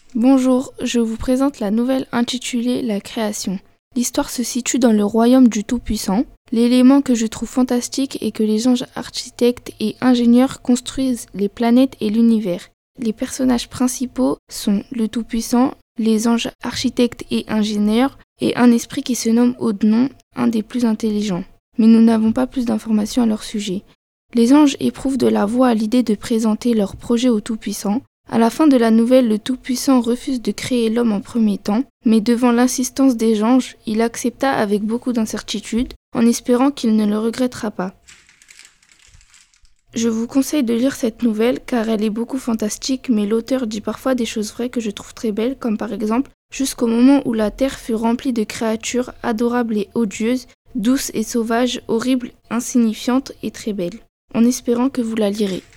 Bonjour, je vous présente la nouvelle intitulée La création. L'histoire se situe dans le royaume du Tout-Puissant. L'élément que je trouve fantastique est que les anges architectes et ingénieurs construisent les planètes et l'univers. Les personnages principaux sont le Tout-Puissant, les anges architectes et ingénieurs, et un esprit qui se nomme Odnon, un des plus intelligents. Mais nous n'avons pas plus d'informations à leur sujet. Les anges éprouvent de la voix à l'idée de présenter leur projet au Tout-Puissant. À la fin de la nouvelle, le Tout-Puissant refuse de créer l'homme en premier temps, mais devant l'insistance des anges, il accepta avec beaucoup d'incertitude, en espérant qu'il ne le regrettera pas. Je vous conseille de lire cette nouvelle car elle est beaucoup fantastique, mais l'auteur dit parfois des choses vraies que je trouve très belles, comme par exemple « Jusqu'au moment où la terre fut remplie de créatures adorables et odieuses, douces et sauvages, horribles, insignifiantes et très belles », en espérant que vous la lirez.